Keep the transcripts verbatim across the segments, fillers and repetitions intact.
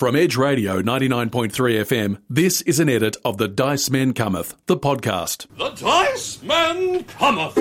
From Edge Radio ninety-nine point three F M, this is an edit of The Dice Men Cometh, the podcast. The Dice Men Cometh!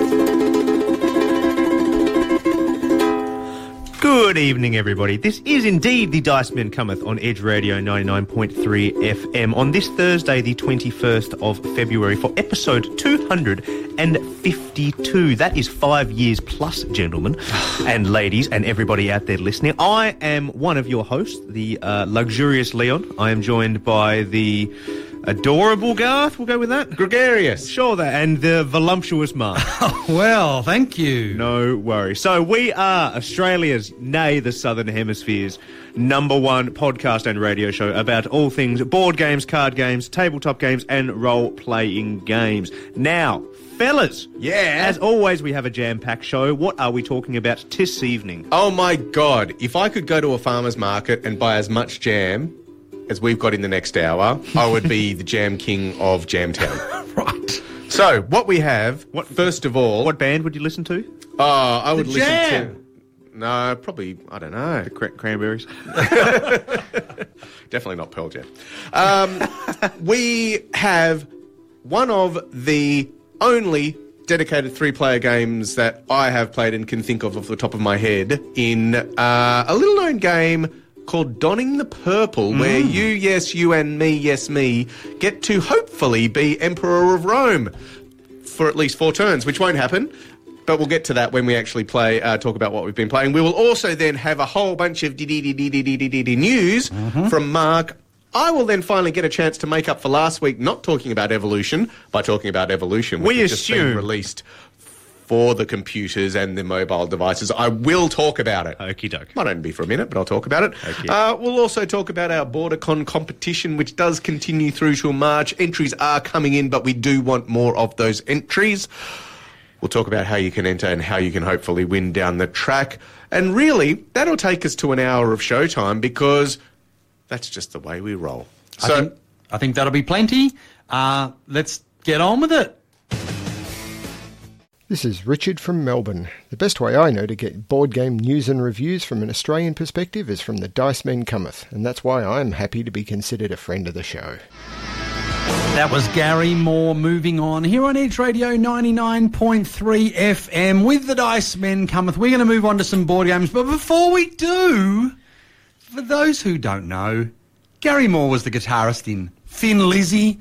Good evening, everybody. This is indeed The Dice Men Cometh on Edge Radio ninety-nine point three F M on this Thursday, the twenty-first of February, for episode two hundred fifty-two. That is five years plus, gentlemen and ladies and everybody out there listening. I am one of your hosts, the uh, luxurious Leon. I am joined by the adorable Garth, we'll go with that. Gregarious. Sure, that. And the voluptuous Mark. Well, thank you. No worries. So we are Australia's, nay, the Southern Hemisphere's number one podcast and radio show about all things board games, card games, tabletop games, and role-playing games. Now, fellas, yeah, as always, we have a jam-packed show. What are we talking about this evening? Oh my God, if I could go to a farmer's market and buy as much jam as we've got in the next hour, I would be the jam king of Jamtown. Right. So, what we have, what first of all... What band would you listen to? Oh, I would the listen Jam. to... No, probably, I don't know. The cra- Cranberries. Definitely not Pearl Jam. Um, we have one of the only dedicated three-player games that I have played and can think of off the top of my head in uh, a little-known game called Donning the Purple, mm. where you, yes, you, and me, yes, me, get to hopefully be Emperor of Rome for at least four turns, which won't happen, but we'll get to that when we actually play, uh, talk about what we've been playing. We will also then have a whole bunch of news mm-hmm. from Mark. I will then finally get a chance to make up for last week not talking about Evolution by talking about Evolution, which we has just assume been released for the computers and the mobile devices. I will talk about it. Okie doke. Might only be for a minute, but I'll talk about it. Uh, we'll also talk about our BorderCon competition, which does continue through till March. Entries are coming in, but we do want more of those entries. We'll talk about how you can enter and how you can hopefully win down the track. And really, that'll take us to an hour of showtime because that's just the way we roll. I So, think, I think that'll be plenty. Uh, let's get on with it. This is Richard from Melbourne. The best way I know to get board game news and reviews from an Australian perspective is from the Dice Men Cometh, and that's why I'm happy to be considered a friend of the show. That was Gary Moore moving on here on Edge Radio ninety-nine point three F M with the Dice Men Cometh. We're going to move on to some board games, but before we do, for those who don't know, Gary Moore was the guitarist in Thin Lizzy,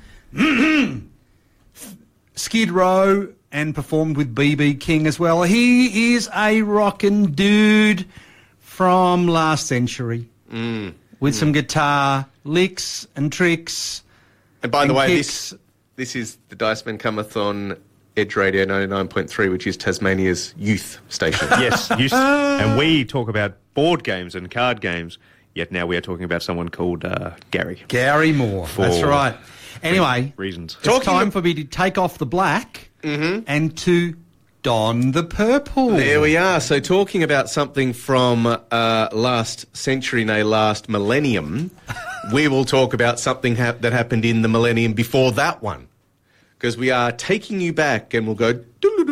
Skid Row, and performed with B B King as well. He is a rockin' dude from last century mm, with mm. some guitar licks and tricks. And by and the way, kicks. this this is the Dice Men Cometh on Edge Radio ninety-nine point three, which is Tasmania's youth station. Yes, youth. And we talk about board games and card games, yet now we are talking about someone called uh, Gary. Gary Moore. For That's right. Anyway, reasons. It's Talking time of- for me to take off the black Mm-hmm. and to don the purple. There we are. So talking about something from uh, last century, nay, last millennium, we will talk about something ha- that happened in the millennium before that one. Because we are taking you back and we'll go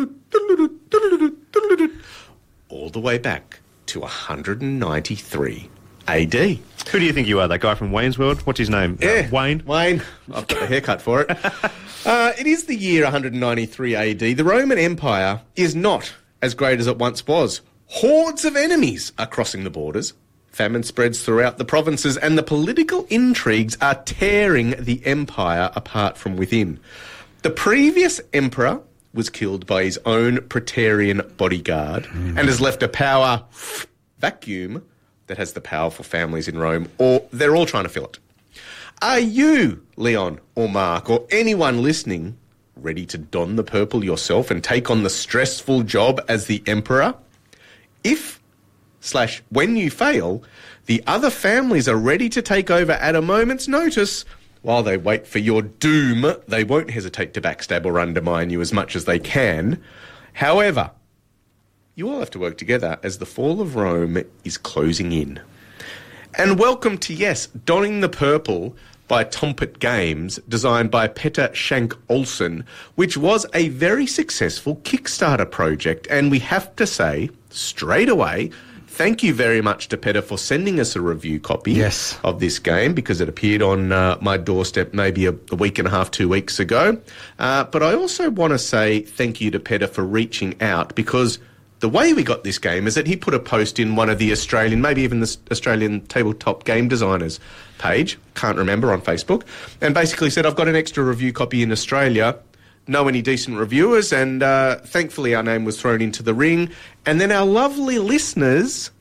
all the way back to one hundred ninety-three A D. Who do you think you are, that guy from Wayne's World? What's his name? Yeah, Uh, Wayne? Wayne. I've got a haircut for it. Uh, it is the year one hundred ninety-three A D. The Roman Empire is not as great as it once was. Hordes of enemies are crossing the borders. Famine spreads throughout the provinces, and the political intrigues are tearing the empire apart from within. The previous emperor was killed by his own Praetorian bodyguard mm. and has left a power vacuum that has the powerful families in Rome, or they're all trying to fill it. Are you, Leon or Mark, or anyone listening, ready to don the purple yourself and take on the stressful job as the emperor? If, slash, when you fail, the other families are ready to take over at a moment's notice. While they wait for your doom, they won't hesitate to backstab or undermine you as much as they can. However, you all have to work together as the fall of Rome is closing in. And welcome to, yes, Donning the Purple by Tompet Games, designed by Petter Shank Olsen, which was a very successful Kickstarter project. And we have to say, straight away, thank you very much to Petter for sending us a review copy Yes. of this game, because it appeared on uh, my doorstep maybe a, a week and a half, two weeks ago. Uh, but I also want to say thank you to Petter for reaching out, because the way we got this game is that he put a post in one of the Australian, maybe even the Australian Tabletop Game Designers page, can't remember, on Facebook, and basically said, I've got an extra review copy in Australia. Know any decent reviewers? And uh, thankfully our name was thrown into the ring. And then our lovely listeners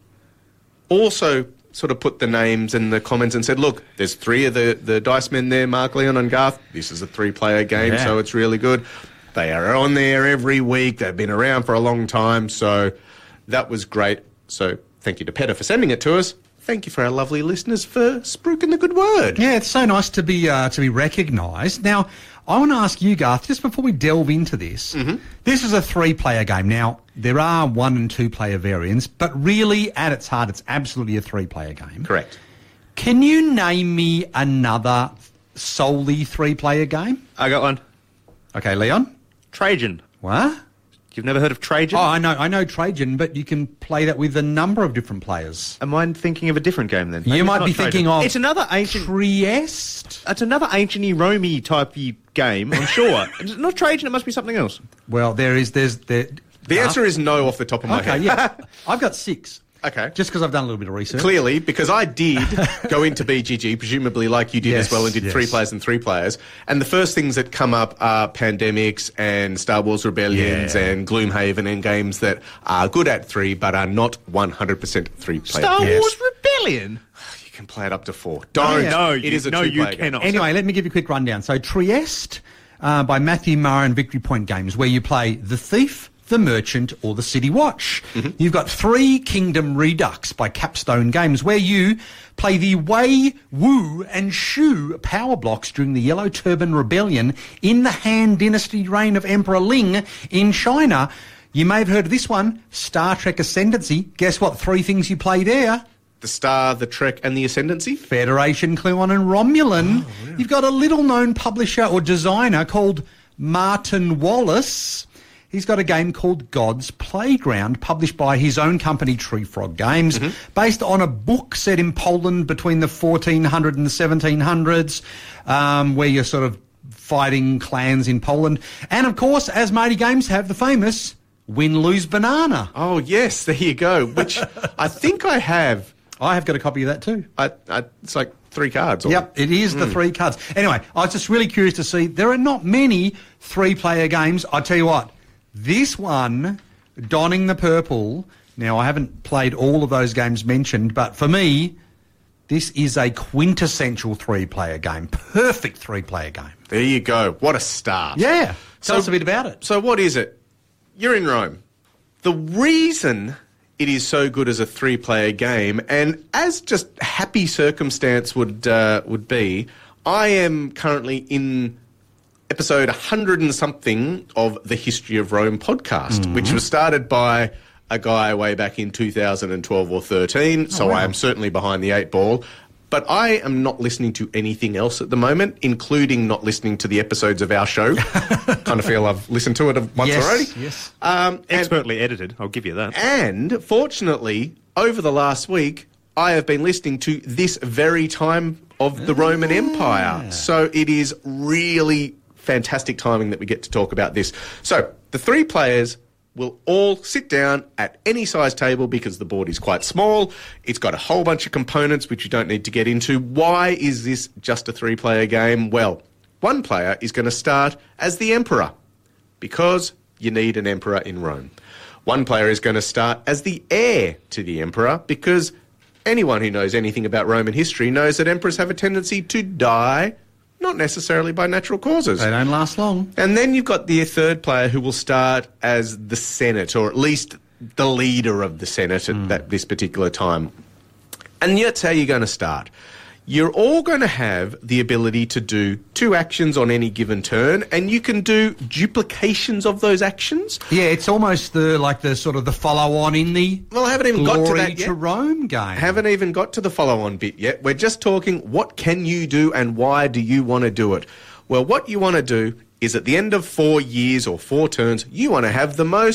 also sort of put the names in the comments and said, look, there's three of the, the dice men there, Mark, Leon and Garth. This is a three-player game, Yeah. so it's really good. They are on there every week. They've been around for a long time, so that was great. So thank you to Petter for sending it to us. Thank you for our lovely listeners for spruiking the good word. Yeah, it's so nice to be uh, to be recognised. Now, I want to ask you, Garth, just before we delve into this, Mm-hmm. this is a three-player game. Now, there are one- and two-player variants, but really, at its heart, it's absolutely a three-player game. Correct. Can you name me another solely three-player game? I got one. Okay, Leon? Trajan. What? You've never heard of Trajan? Oh, I know, I know Trajan, but you can play that with a number of different players. Am I thinking of a different game then? You Maybe it's might not be Trajan. thinking of It's another ancient. Trieste. It's another ancient-y, Romy typey game. I'm sure. It's not Trajan. It must be something else. Well, there is, there's, there. The answer is no off the top of my Okay, head. yeah. I've got six. Okay. Just because I've done a little bit of research. Clearly, because I did go into B G G, presumably like you did Yes, as well, and did yes. three players and three players. And the first things that come up are pandemics and Star Wars Rebellions Yeah. and Gloomhaven, and games that are good at three but are not one hundred percent three player. Star Yes. Wars Rebellion. You can play it up to four. Don't. No, it you- is a no, you two-player game. cannot. Anyway, let me give you a quick rundown. So, Trieste uh, by Matthew Murray and Victory Point Games, where you play the thief, the merchant, or the city watch. Mm-hmm. You've got Three Kingdom Redux by Capstone Games, where you play the Wei, Wu, and Shu power blocks during the Yellow Turban Rebellion in the Han Dynasty reign of Emperor Ling in China. You may have heard of this one, Star Trek Ascendancy. Guess what? Three things you play there. The Star, the Trek, and the Ascendancy. Federation, Klingon and Romulan. You've got a little-known publisher or designer called Martin Wallace. He's got a game called God's Playground, published by his own company, Tree Frog Games, based on a book set in Poland between the fourteen hundreds and the seventeen hundreds, um, where you're sort of fighting clans in Poland. And, of course, as Mighty Games have, the famous Win-Lose Banana. Oh, yes, there you go, which I think I have. I have got a copy of that too. I, I, it's like three cards. Or, Yep, it is the three cards. Anyway, I was just really curious to see, there are not many three-player games. I tell you what, this one, Donning the Purple, now I haven't played all of those games mentioned, but for me, this is a quintessential three-player game. Perfect three-player game. There you go. What a start. Yeah, tell So- us a bit about it. So what is it? You're in Rome. The reason it is so good as a three-player game, and as just happy circumstance would uh, would be, I am currently in episode one hundred and something of the History of Rome podcast, Mm-hmm. which was started by a guy way back in two thousand twelve or thirteen, so Oh, wow. I am certainly behind the eight ball. But I am not listening to anything else at the moment, including not listening to the episodes of our show. Kind of feel I've listened to it once Yes, already. yes. Um, and, Expertly edited. I'll give you that. and fortunately, over the last week, I have been listening to this very time of the Roman Empire. So it is really fantastic timing that we get to talk about this. So the three players will all sit down at any size table because the board is quite small. It's got a whole bunch of components which you don't need to get into. Why is this just a three-player game? Well, one player is going to start as the emperor because you need an emperor in Rome. One player is going to start as the heir to the emperor because anyone who knows anything about Roman history knows that emperors have a tendency to die, not necessarily by natural causes. They don't last long. And then you've got the third player who will start as the Senate, or at least the leader of the Senate at that, this particular time. And that's how you're going to start. You're all going to have the ability to do two actions on any given turn, and you can do duplications of those actions. Yeah, it's almost the like the sort of the follow-on in the Well, I haven't even got to Glory that yet. to Rome game. Haven't even got to the follow-on bit yet. We're just talking what can you do and why do you want to do it? Well, what you want to do is at the end of four years or four turns, you want to have the most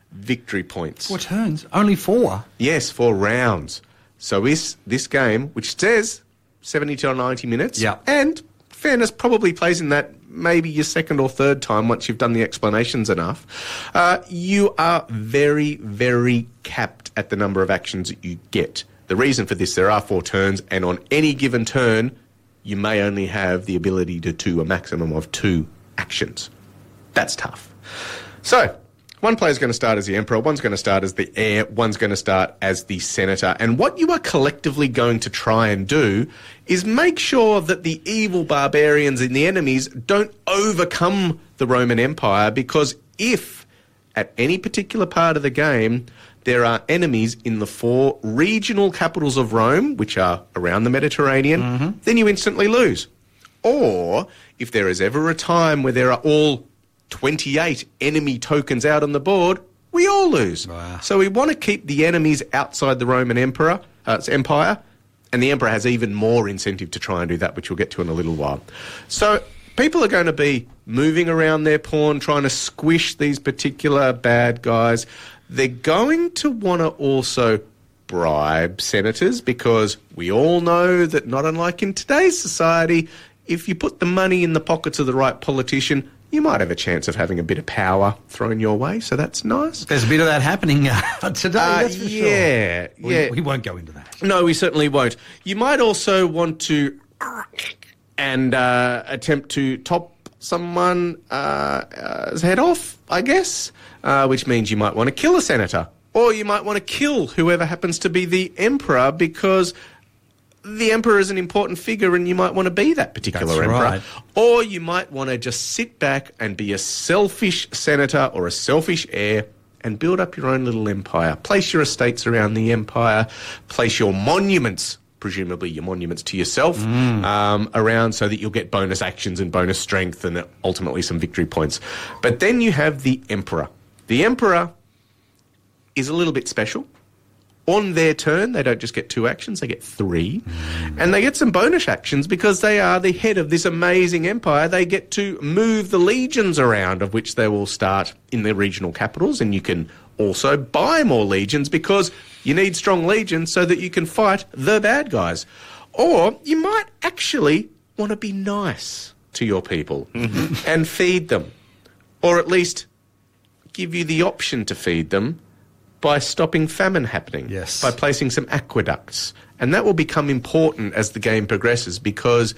victory points. Four turns? Only four? Yes, four rounds. So is this game, which says seventy to ninety minutes, yeah. and fairness probably plays in that maybe your second or third time once you've done the explanations enough, uh, you are very, very capped at the number of actions that you get. The reason for this, there are four turns, and on any given turn, you may only have the ability to do a maximum of two actions. That's tough. So, one player's going to start as the Emperor, one's going to start as the Heir, one's going to start as the Senator. And what you are collectively going to try and do is make sure that the evil barbarians and the enemies don't overcome the Roman Empire, because if at any particular part of the game there are enemies in the four regional capitals of Rome, which are around the Mediterranean, mm-hmm. then you instantly lose. Or if there is ever a time where there are all twenty-eight enemy tokens out on the board, we all lose. Wow. So we want to keep the enemies outside the Roman Emperor, uh, Empire, and the Emperor has even more incentive to try and do that, which we'll get to in a little while. So people are going to be moving around their pawn, trying to squish these particular bad guys. They're going to want to also bribe senators, because we all know that, not unlike in today's society, if you put the money in the pockets of the right politician, you might have a chance of having a bit of power thrown your way, so that's nice. There's a bit of that happening uh, today, Uh, that's for yeah, sure. We, yeah. we won't go into that. No, we certainly won't. You might also want to and uh, attempt to top someone's uh, head off, I guess, uh, which means you might want to kill a senator, or you might want to kill whoever happens to be the Emperor, because the Emperor is an important figure and you might want to be that particular That's Emperor. right. Or you might want to just sit back and be a selfish senator or a selfish heir and build up your own little empire. Place your estates around the empire, place your monuments, presumably your monuments to yourself, mm. um, around, so that you'll get bonus actions and bonus strength and ultimately some victory points. But then you have the Emperor. The Emperor is a little bit special. On their turn, they don't just get two actions, they get three. Mm. And they get some bonus actions because they are the head of this amazing empire. They get to move the legions around, of which they will start in the regional capitals, and you can also buy more legions because you need strong legions so that you can fight the bad guys. Or you might actually want to be nice to your people and feed them, or at least give you the option to feed them by stopping famine happening, yes. by placing some aqueducts. And that will become important as the game progresses, because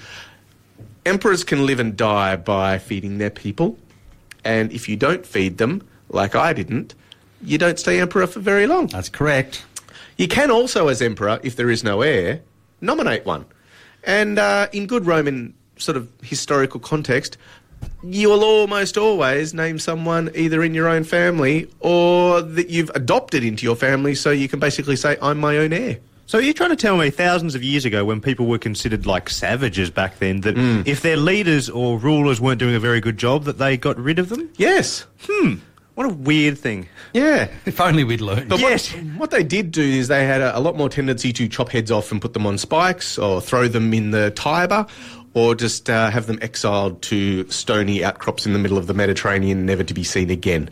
emperors can live and die by feeding their people. And if you don't feed them, like I didn't, you don't stay emperor for very long. That's correct. You can also, as emperor, if there is no heir, nominate one. And uh, in good Roman sort of historical context, you will almost always name someone either in your own family or that you've adopted into your family, so you can basically say, I'm my own heir. So you're trying to tell me thousands of years ago, when people were considered like savages back then, that Mm. if their leaders or rulers weren't doing a very good job, that they got rid of them? Yes. Hmm. What a weird thing. Yeah. If only we'd learned. But Yes. what, what they did do is they had a, a lot more tendency to chop heads off and put them on spikes, or throw them in the Tiber, or just uh, have them exiled to stony outcrops in the middle of the Mediterranean, never to be seen again.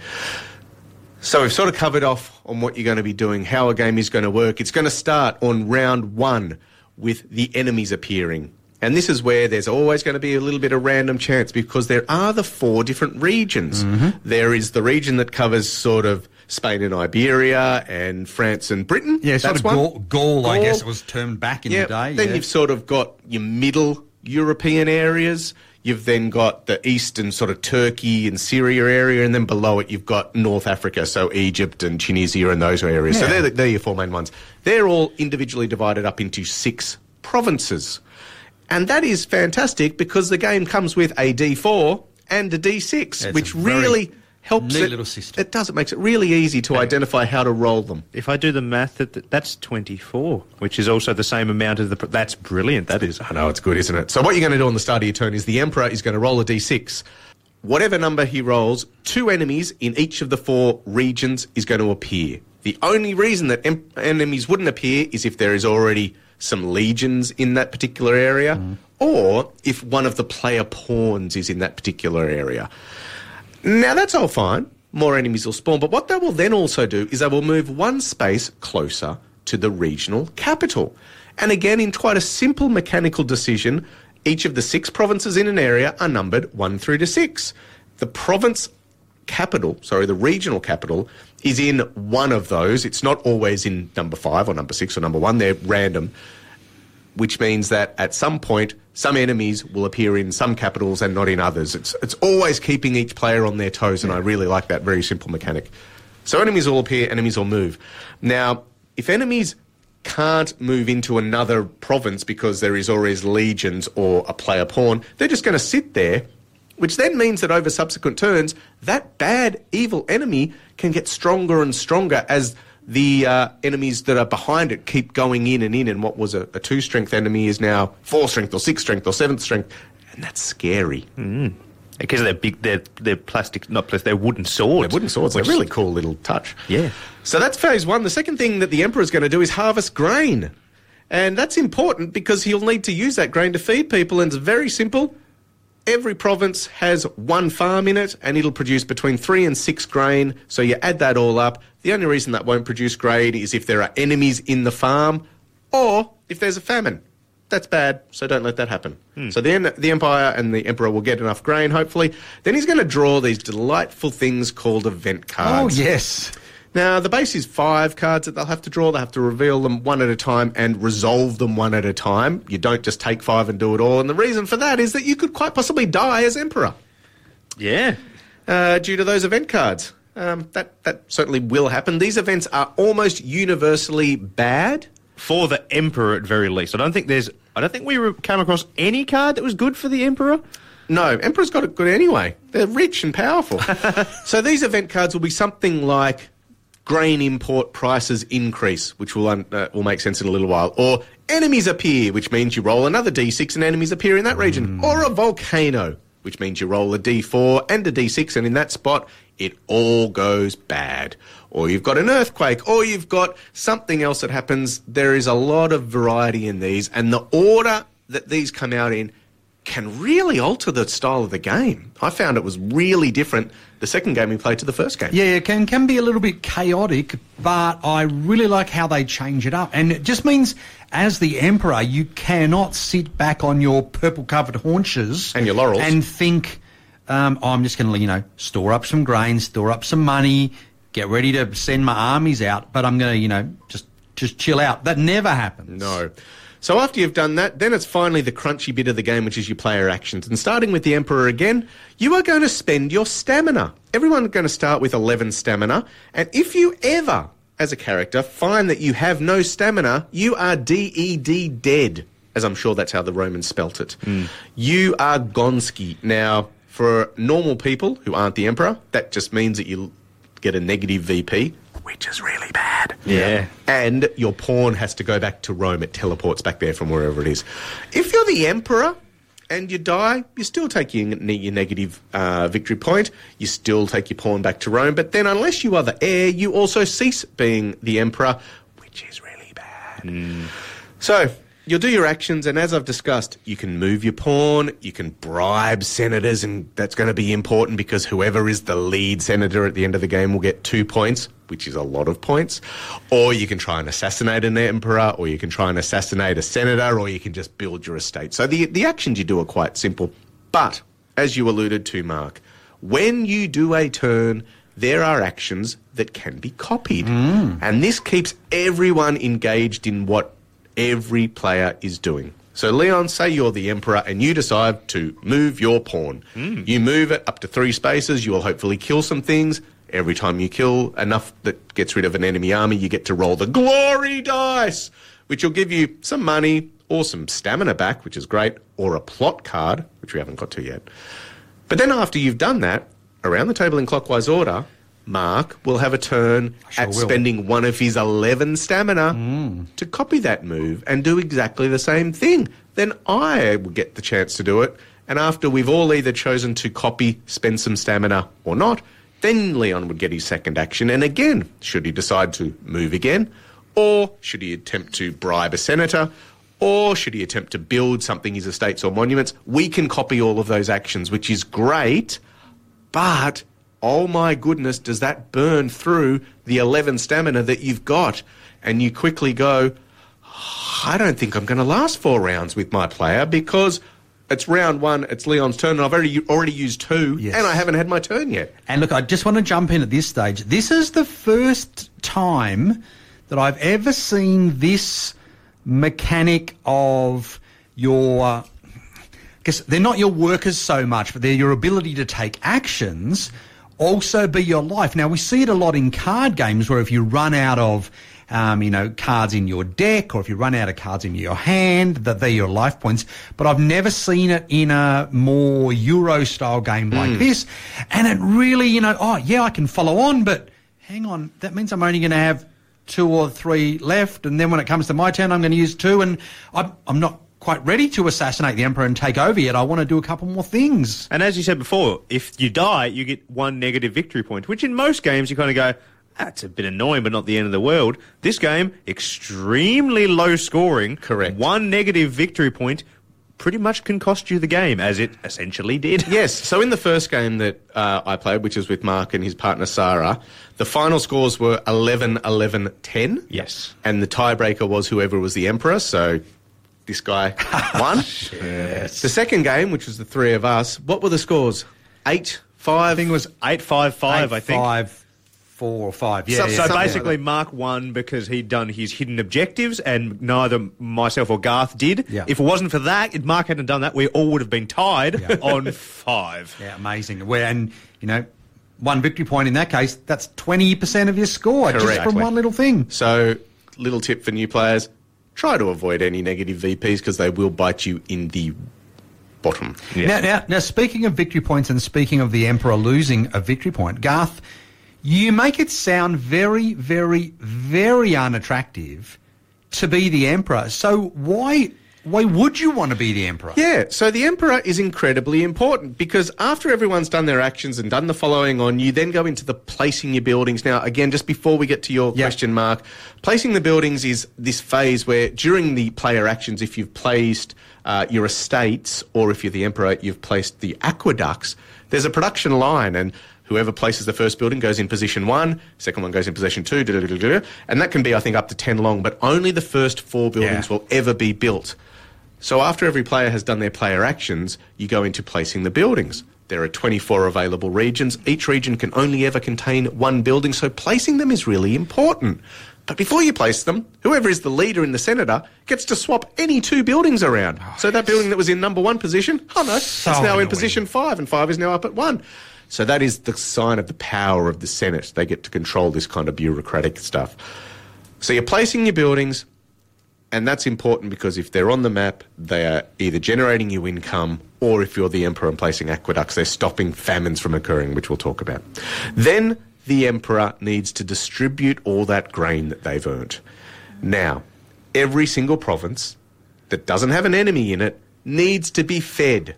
So we've sort of covered off on what you're going to be doing, how a game is going to work. It's going to start on round one with the enemies appearing. And this is where there's always going to be a little bit of random chance, because there are the four different regions. Mm-hmm. There is the region that covers sort of Spain and Iberia and France and Britain. Yeah, sort That's of one. Gaul, Gaul, I Gaul. guess it was termed back in Yeah, the day. then yeah. you've sort of got your middle European areas. You've then got the eastern sort of Turkey and Syria area, and then below it you've got North Africa, so Egypt and Tunisia and those areas. Yeah. So they're, the, they're your four main ones. They're all individually divided up into six provinces. And that is fantastic, because the game comes with a D four and a D six, It's which a very really helps neat it. little system. It does. It makes it really easy to identify how to roll them. If I do the math, that that's twenty-four, which is also the same amount as the... That's brilliant, that is. I know, it's good, isn't it? So what you're going to do on the start of your turn is the Emperor is going to roll a D six. Whatever number he rolls, two enemies in each of the four regions is going to appear. The only reason that em- enemies wouldn't appear is if there is already some legions in that particular area, mm. or if one of the player pawns is in that particular area. Now, that's all fine, more enemies will spawn. But what they will then also do is they will move one space closer to the regional capital. And again, in quite a simple mechanical decision, each of the six provinces in an area are numbered one through to six. The province capital, sorry, the regional capital, is in one of those. It's not always in number five or number six or number one. They're random, which means that at some point, some enemies will appear in some capitals and not in others. It's it's always keeping each player on their toes, and I really like that very simple mechanic. So enemies will appear, enemies will move. Now, if enemies can't move into another province because there is always legions or a player pawn, they're just going to sit there, which then means that over subsequent turns, that bad, evil enemy can get stronger and stronger as the uh, enemies that are behind it keep going in and in, and what was a, a two-strength enemy is now four-strength or six-strength or seventh-strength, and that's scary. Mm. Because they're big, they're, they're plastic, not plastic, they're wooden swords. They're wooden swords. They're a really cool little touch. Yeah. So that's phase one. The second thing that the Emperor's going to do is harvest grain. And that's important because he'll need to use that grain to feed people, and it's very simple. Every province has one farm in it, and it'll produce between three and six grain. So you add that all up. The only reason that won't produce grain is if there are enemies in the farm or if there's a famine. That's bad, so don't let that happen. Hmm. So then the Empire and the Emperor will get enough grain, hopefully. Then he's going to draw these delightful things called event cards. Oh, yes. Now, the base is five cards that they'll have to draw. They have to reveal them one at a time and resolve them one at a time. You don't just take five and do it all. And the reason for that is that you could quite possibly die as Emperor. Yeah. Uh, due to those event cards. Um, that, that certainly will happen. These events are almost universally bad. For the Emperor, at very least. I don't think there's... I don't think we came across any card that was good for the Emperor. No, Emperor's got it good anyway. They're rich and powerful. So these event cards will be something like grain import prices increase, which will un- uh, will make sense in a little while, or enemies appear, which means you roll another D six and enemies appear in that region, mm. or a volcano, which means you roll a D four and a D six, and in that spot, it all goes bad. Or you've got an earthquake, or you've got something else that happens. There is a lot of variety in these, and the order that these come out in can really alter the style of the game. I found it was really different the second game we played to the first game. Yeah, it can, can be a little bit chaotic, but I really like how they change it up. And it just means, as the Emperor, you cannot sit back on your purple-covered haunches... And your laurels. ...and think, um, oh, I'm just going to, you know, store up some grain, store up some money, get ready to send my armies out, but I'm going to, you know, just just chill out. That never happens. No. So after you've done that, then it's finally the crunchy bit of the game, which is your player actions. And starting with the Emperor again, you are going to spend your stamina. Everyone's going to start with eleven stamina. And if you ever, as a character, find that you have no stamina, you are D E D dead, as I'm sure that's how the Romans spelt it. Mm. You are Gonski. Now, for normal people who aren't the Emperor, that just means that you get a negative V P, which is really bad. Yeah. And your pawn has to go back to Rome. It teleports back there from wherever it is. If you're the Emperor and you die, you still take your, your negative uh, victory point. You still take your pawn back to Rome. But then unless you are the heir, you also cease being the Emperor, which is really bad. Mm. So you'll do your actions, and as I've discussed, you can move your pawn, you can bribe senators, and that's going to be important because whoever is the lead senator at the end of the game will get two points, which is a lot of points. Or you can try and assassinate an emperor, or you can try and assassinate a senator, or you can just build your estate. So the, the actions you do are quite simple. But, as you alluded to, Mark, when you do a turn, there are actions that can be copied. Mm. And this keeps everyone engaged in what every player is doing. So, Leon, say you're the Emperor and you decide to move your pawn. Mm. You move it up to three spaces. You will hopefully kill some things. Every time you kill enough that gets rid of an enemy army, you get to roll the glory dice, which will give you some money or some stamina back, which is great, or a plot card, which we haven't got to yet. But then after you've done that, around the table in clockwise order, Mark will have a turn sure at will. spending one of his eleven stamina mm. to copy that move and do exactly the same thing. Then I will get the chance to do it, and after we've all either chosen to copy, spend some stamina or not, then Leon would get his second action, and again, should he decide to move again, or should he attempt to bribe a senator, or should he attempt to build something, his estates or monuments, we can copy all of those actions, which is great, but oh my goodness, does that burn through the eleven stamina that you've got? And you quickly go, I don't think I'm going to last four rounds with my player because it's round one, it's Leon's turn, and I've already already used two, Yes. and I haven't had my turn yet. And look, I just want to jump in at this stage. This is the first time that I've ever seen this mechanic of your... Because they're not your workers so much, but they're your ability to take actions, also be your life. Now, we see it a lot in card games where if you run out of, um, you know, cards in your deck or if you run out of cards in your hand, that they're your life points. But I've never seen it in a more Euro-style game like this. And it really, you know, oh, yeah, I can follow on, but hang on, that means I'm only going to have two or three left, and then when it comes to my turn, I'm going to use two, and I'm, I'm not quite ready to assassinate the Emperor and take over yet. I want to do a couple more things. And as you said before, if you die, you get one negative victory point, which in most games you kind of go, that's a bit annoying, but not the end of the world. This game, extremely low scoring. Correct. One negative victory point pretty much can cost you the game, as it essentially did. Yes, so in the first game that uh, I played, which was with Mark and his partner Sarah, the final scores were eleven eleven ten. Yes. And the tiebreaker was whoever was the Emperor, so this guy won. Yes. The second game, which was the three of us, what were the scores? Eight, five? I think it was eight five five, Eight, I think. Five, four or five. Yeah, So- yeah. So Something basically, like Mark won because he'd done his hidden objectives, and neither myself or Garth did. Yeah. If it wasn't for that, if Mark hadn't done that, we all would have been tied Yeah. on five. Yeah, amazing. Where, and, you know, one victory point in that case, that's twenty percent of your score just Correct. from one little thing. So, little tip for new players, try to avoid any negative V Ps because they will bite you in the bottom. Now, now, now, speaking of victory points and speaking of the Emperor losing a victory point, Garth, you make it sound very, very, very unattractive to be the Emperor. So why why would you want to be the Emperor? Yeah, so the Emperor is incredibly important because after everyone's done their actions and done the following on, you then go into the placing your buildings. Now, again, just before we get to your Yeah. question, Mark, placing the buildings is this phase where during the player actions, if you've placed uh, your estates or if you're the Emperor, you've placed the aqueducts, there's a production line and whoever places the first building goes in position one, second one goes in position two, da, da, da, da, da, and that can be, I think, up to ten long, but only the first four buildings Yeah. will ever be built. So after every player has done their player actions, you go into placing the buildings. There are twenty-four available regions. Each region can only ever contain one building, so placing them is really important. But before you place them, whoever is the leader in the senator gets to swap any two buildings around. Oh, so that yes. building that was in number one position, oh no, So it's now annoying. in position five, and five is now up at one. So that is the sign of the power of the Senate. They get to control this kind of bureaucratic stuff. So you're placing your buildings, and that's important because if they're on the map, they are either generating you income, or if you're the Emperor and placing aqueducts, they're stopping famines from occurring, which we'll talk about. Then the Emperor needs to distribute all that grain that they've earned. Now, every single province that doesn't have an enemy in it needs to be fed.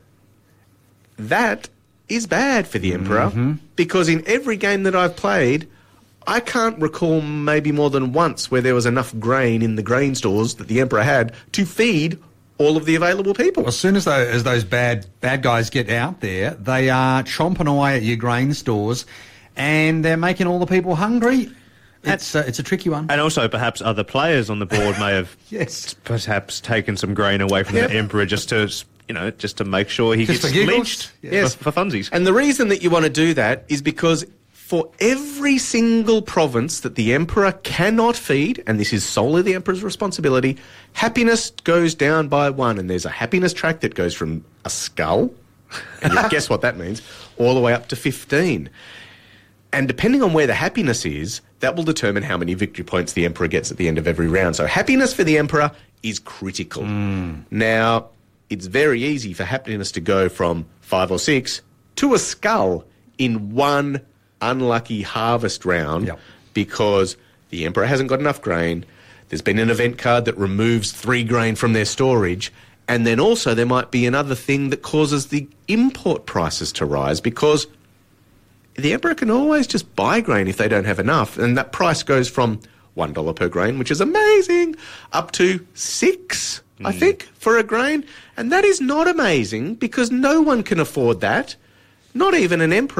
That is bad for the Emperor because in every game that I've played, I can't recall maybe more than once where there was enough grain in the grain stores that the Emperor had to feed all of the available people. Well, as soon as those, as those bad bad guys get out there, they are chomping away at your grain stores, and they're making all the people hungry. It's uh, it's a tricky one. And also, perhaps other players on the board may have Yes. perhaps taken some grain away from Yeah. the Emperor just to, you know, just to make sure he Just gets for giggles? lynched Yes. for, for funsies. And the reason that you want to do that is because for every single province that the Emperor cannot feed, and this is solely the Emperor's responsibility, happiness goes down by one. And there's a happiness track that goes from a skull, and you guess what that means, all the way up to fifteen. And depending on where the happiness is, that will determine how many victory points the Emperor gets at the end of every round. So happiness for the Emperor is critical. Now, it's very easy for happiness to go from five or six to a skull in one unlucky harvest round Yep. because the Emperor hasn't got enough grain. There's been an event card that removes three grain from their storage. And then also there might be another thing that causes the import prices to rise because the Emperor can always just buy grain if they don't have enough. And that price goes from one dollar per grain, which is amazing, up to six, I think, for a grain. And that is not amazing because no one can afford that, not even an Emperor.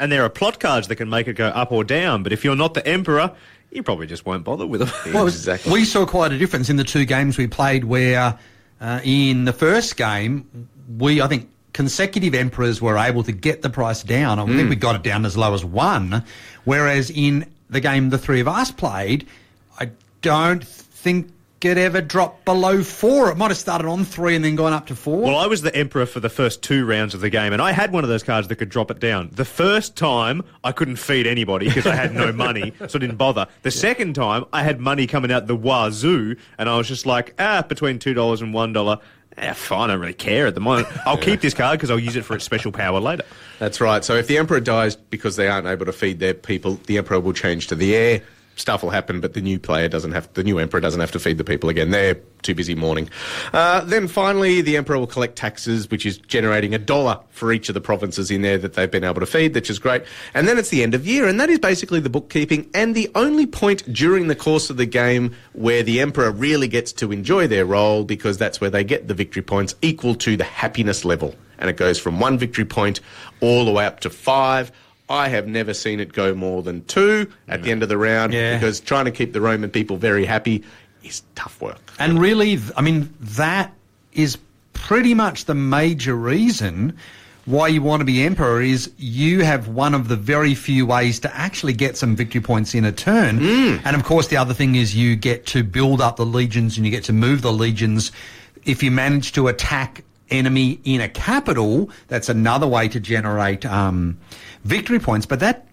And there are plot cards that can make it go up or down, but if you're not the Emperor, you probably just won't bother with them. Well, Exactly. we saw quite a difference in the two games we played where uh, in the first game, we, I think, consecutive Emperors were able to get the price down. I mm. think we got it down as low as one, whereas in the game the three of us played, I don't think it ever dropped below four. It might have started on three and then gone up to four. Well, I was the Emperor for the first two rounds of the game, and I had one of those cards that could drop it down. The first time, I couldn't feed anybody because I had no money, so I didn't bother. The yeah. second time, I had money coming out the wazoo, and I was just like, ah, between two dollars and one dollar. Eh, fine, I don't really care at the moment. I'll keep this card because I'll use it for its special power later. That's right. So if the Emperor dies because they aren't able to feed their people, the Emperor will change to the air. Stuff will happen, but the new player doesn't have, the new Emperor doesn't have to feed the people again. They're too busy mourning. Uh, then finally, the Emperor will collect taxes, which is generating a dollar for each of the provinces in there that they've been able to feed, which is great. And then it's the end of year, and that is basically the bookkeeping and the only point during the course of the game where the Emperor really gets to enjoy their role, because that's where they get the victory points equal to the happiness level. And it goes from one victory point all the way up to five. I have never seen it go more than two at the end of the round, yeah. because trying to keep the Roman people very happy is tough work. And really, I mean, that is pretty much the major reason why you want to be Emperor, is you have one of the very few ways to actually get some victory points in a turn. Mm. And, of course, the other thing is you get to build up the legions and you get to move the legions. If you manage to attack enemy in a capital, that's another way to generate um, victory points. But that,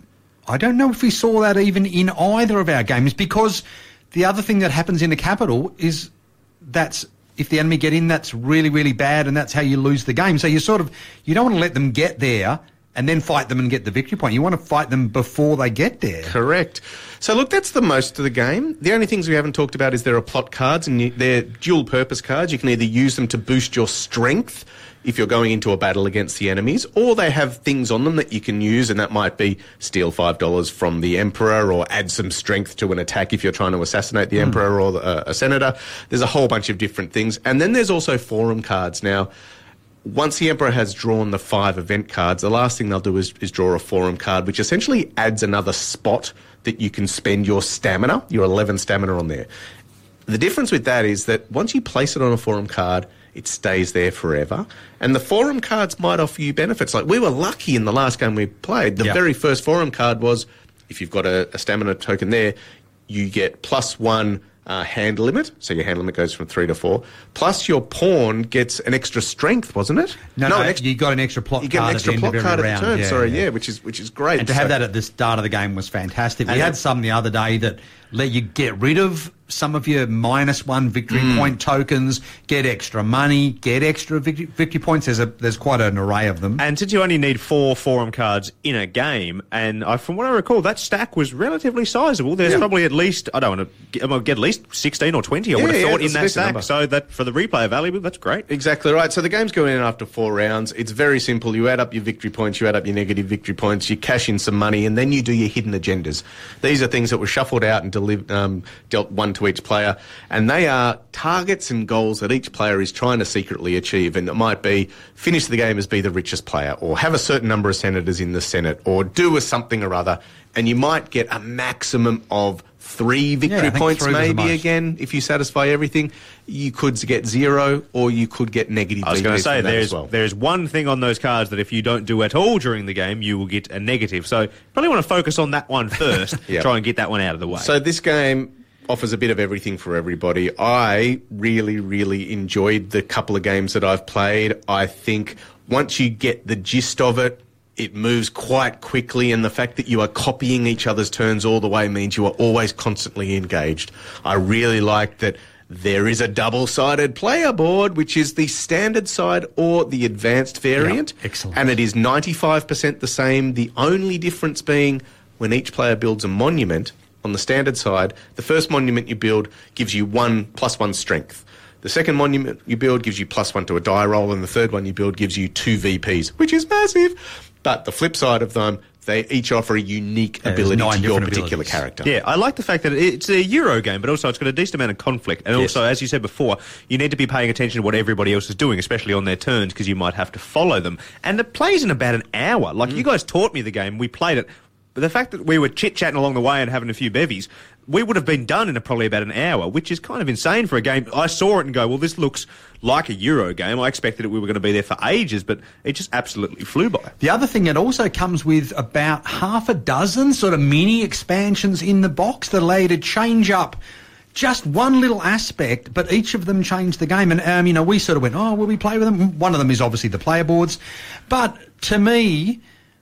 I don't know if we saw that even in either of our games, because the other thing that happens in a capital is that's, if the enemy get in, that's really, really bad, and that's how you lose the game. So you sort of, you don't want to let them get there and then fight them and get the victory point. You want to fight them before they get there. Correct. So, look, that's the most of the game. The only things we haven't talked about is there are plot cards, and you, they're dual-purpose cards. You can either use them to boost your strength if you're going into a battle against the enemies, or they have things on them that you can use, and that might be steal five dollars from the Emperor, or add some strength to an attack if you're trying to assassinate the mm. Emperor or the, uh, a senator. There's a whole bunch of different things. And then there's also forum cards. Now, once the Emperor has drawn the five event cards, the last thing they'll do is, is draw a forum card, which essentially adds another spot that you can spend your stamina, your eleven stamina on there. The difference with that is that once you place it on a forum card, it stays there forever. And the forum cards might offer you benefits. Like, we were lucky in the last game we played. The yep. very first forum card was, if you've got a, a stamina token there, you get plus one Uh, hand limit, so your hand limit goes from three to four. Plus, your pawn gets an extra strength, wasn't it? No, no, no ex- you got an extra plot you get card an extra at the plot end of card every at the round. turn. Yeah, Sorry, yeah. yeah, which is which is great. And to so, have that at the start of the game was fantastic. We and had it, some the other day that let you get rid of some of your minus one victory mm. point tokens, get extra money, get extra victory, victory points. There's a there's quite an array of them. And since you only need four forum cards in a game, and I, from what I recall, that stack was relatively sizable. There's yeah. probably at least, I don't want to get, get at least sixteen or twenty, I yeah, would have yeah, thought, in that stack. Number. So that for the replayer value, that's great. Exactly right. So the game's going in after four rounds. It's very simple. You add up your victory points, you add up your negative victory points, you cash in some money, and then you do your hidden agendas. These are things that were shuffled out and deliv- um, dealt one to each player. And they are targets and goals that each player is trying to secretly achieve. And it might be finish the game as be the richest player, or have a certain number of senators in the Senate, or do a something or other. And you might get a maximum of three victory yeah, points maybe again if you satisfy everything. You could get zero, or you could get negative. I was going to say there's well. there's one thing on those cards that if you don't do at all during the game, you will get a negative. So probably want to focus on that one first. yep. Try and get that one out of the way. So this game offers a bit of everything for everybody. I really, really enjoyed the couple of games that I've played. I think once you get the gist of it, it moves quite quickly, and the fact that you are copying each other's turns all the way means you are always constantly engaged. I really like that there is a double-sided player board, which is the standard side or the advanced variant. Yep, excellent. And it is ninety-five percent the same, the only difference being when each player builds a monument. On the standard side, the first monument you build gives you one plus one strength. The second monument you build gives you plus one to a die roll, and the third one you build gives you two V Ps, which is massive. But the flip side of them, they each offer a unique Yeah, ability there's nine to your different particular abilities. character. Yeah, I like the fact that it's a Euro game, but also it's got a decent amount of conflict. And Yes. also, as you said before, you need to be paying attention to what everybody else is doing, especially on their turns, because you might have to follow them. And it plays in about an hour. Like, Mm. you guys taught me the game, we played it. But the fact that we were chit-chatting along the way and having a few bevies, we would have been done in a, probably about an hour, which is kind of insane for a game. I saw it and go, well, this looks like a Euro game. I expected that we were going to be there for ages, but it just absolutely flew by. The other thing, it also comes with about half a dozen sort of mini expansions in the box that allow you to change up just one little aspect, but each of them change the game. And, um, you know, we sort of went, oh, will we play with them? One of them is obviously the player boards. But to me,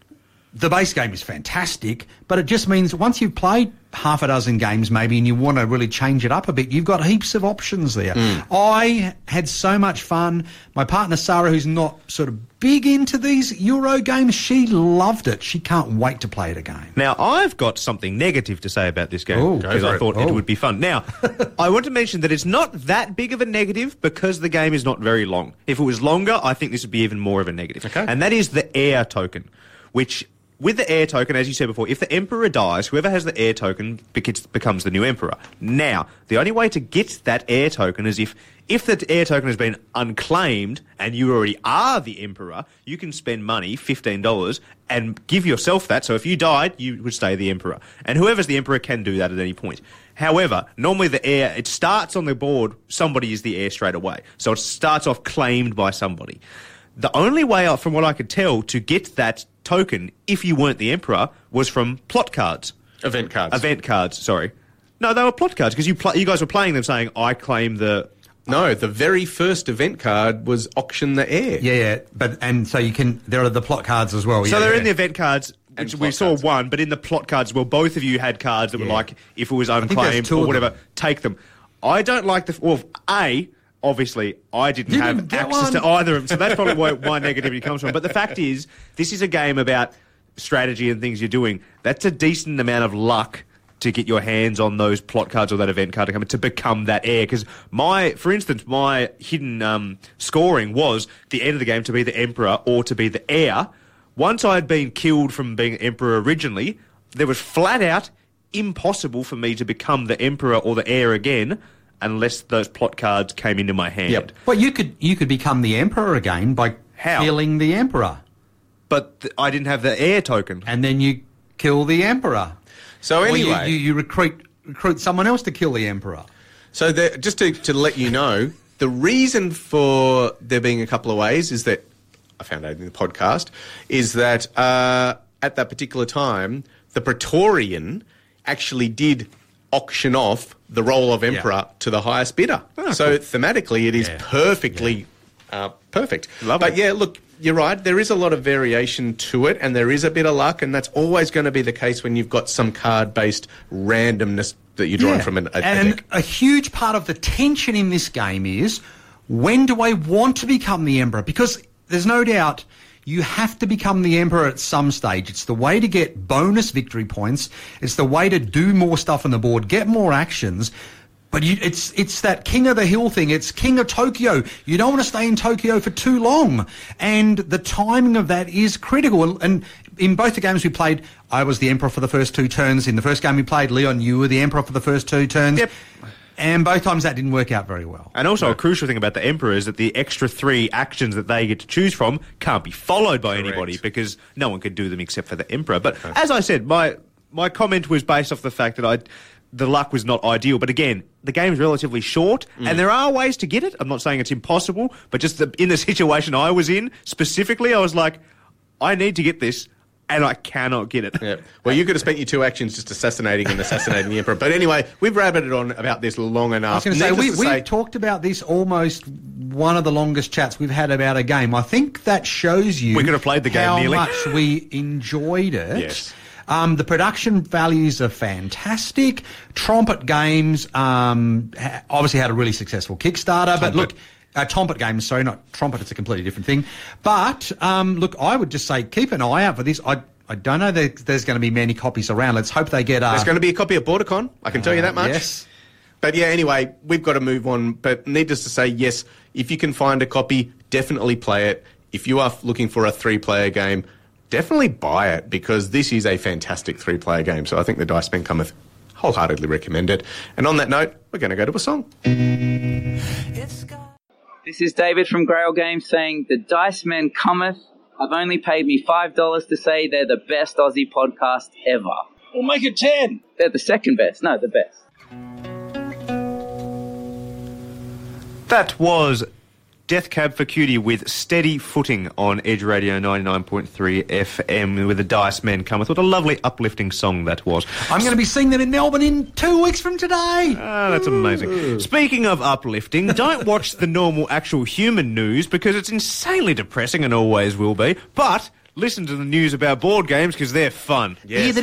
the base game is fantastic, but it just means once you've played half a dozen games maybe and you want to really change it up a bit, you've got heaps of options there. Mm. I had so much fun. My partner Sarah, who's not sort of big into these Euro games, she loved it. She can't wait to play it again. Now, I've got something negative to say about this game Oh, because go for I it. thought it Oh. would be fun. Now, I want to mention that it's not that big of a negative because the game is not very long. If it was longer, I think this would be even more of a negative. Okay. And that is the heir token, which... With the heir token, as you said before, if the emperor dies, whoever has the heir token beca- becomes the new emperor. Now, the only way to get that heir token is if if the heir token has been unclaimed and you already are the emperor, you can spend money, fifteen dollars, and give yourself that. So if you died, you would stay the emperor. And whoever's the emperor can do that at any point. However, normally the heir, it starts on the board, somebody is the heir straight away. So it starts off claimed by somebody. The only way, from what I could tell, to get that token, if you weren't the emperor, was from plot cards. Event cards. Event cards, sorry. No, they were plot cards, because you pl- you guys were playing them saying, I claim the... No, the very first event card was Auction the Heir. Yeah, yeah, but and so you can. There are the plot cards as well. So yeah, they're yeah. in the event cards, And which we plot saw cards. one, but in the plot cards, well, both of you had cards that were Yeah. like, if it was think there's unclaimed two or of whatever, them. take them. I don't like the... Well, A... Obviously, I didn't You have didn't get access to one. either of them, so that's probably where my negativity comes from. But the fact is, this is a game about strategy and things you're doing. That's a decent amount of luck to get your hands on those plot cards or that event card to come to become that heir. Because my, for instance, my hidden um, scoring was the end of the game to be the emperor or to be the heir. Once I had been killed from being emperor originally, there was flat out impossible for me to become the emperor or the heir again unless those plot cards came into my hand. Yep. Well, you could you could become the emperor again by How? killing the emperor, But th- I didn't have the heir token. and then you kill the emperor. So Or anyway, you, you, you recruit recruit someone else to kill the emperor. so the, just to, to let you know, the reason for there being a couple of ways is that, I found out in the podcast, is that uh, at that particular time, the Praetorian actually did auction off the role of emperor Yeah. to the highest bidder. Oh, so thematically, it is Yeah. perfectly uh, perfect. Lovely. But yeah, look, you're right. There is a lot of variation to it, and there is a bit of luck, and that's always going to be the case when you've got some card-based randomness that you're drawing from an, a, a and deck. a huge part of the tension in this game is, when do I want to become the emperor? Because there's no doubt you have to become the emperor at some stage. It's the way to get bonus victory points. It's the way to do more stuff on the board, get more actions. But you, it's it's that king of the hill thing. It's king of Tokyo. You don't want to stay in Tokyo for too long. And the timing of that is critical. And, and in both the games we played, I was the emperor for the first two turns. In the first game we played, Leon, you were the emperor for the first two turns. Yep. And both times that didn't work out very well. And also a crucial thing about the Emperor is that the extra three actions that they get to choose from can't be followed by Correct. anybody because no one could do them except for the Emperor. But as I said, my my comment was based off the fact that I the luck was not ideal. But again, the game is relatively short and there are ways to get it. I'm not saying it's impossible, but just the, in the situation I was in specifically, I was like, I need to get this. And I cannot get it. Yeah. Well, you could have spent your two actions just assassinating and assassinating the emperor. But anyway, we've rabbited on about this long enough. I was going to say, Needless we, to we say- talked about this almost one of the longest chats we've had about a game. I think that shows you We could have played the game how nearly. much we enjoyed it. Yes. Um, the production values are fantastic. Trumpet Games um, ha- obviously had a really successful Kickstarter, but look, uh, Trumpet Games, sorry, not Trumpet, it's a completely different thing. But um, look, I would just say keep an eye out for this. I I don't know that there's going to be many copies around. Let's hope they get. Uh, There's going to be a copy of BorderCon, I can tell you that much. Yes. But yeah, anyway, we've got to move on. But needless to say, yes, if you can find a copy, definitely play it. If you are looking for a three-player game, definitely buy it because this is a fantastic three-player game. So I think the Dice Men Cometh wholeheartedly recommend it. And on that note, we're going to go to a song. This is David from Grail Games saying, the Dice Men Cometh have only paid me five dollars to say they're the best Aussie podcast ever. We'll make it ten. They're the second best. No, the best. That was Death Cab for Cutie with Steady Footing on Edge Radio ninety-nine point three F M with the Dice Men Cometh. What a lovely, uplifting song that was. I'm going to be seeing them in Melbourne in two weeks from today. Ah, that's amazing. Speaking of uplifting, don't watch the normal, actual human news because it's insanely depressing and always will be. But listen to the news about board games because they're fun. Yes.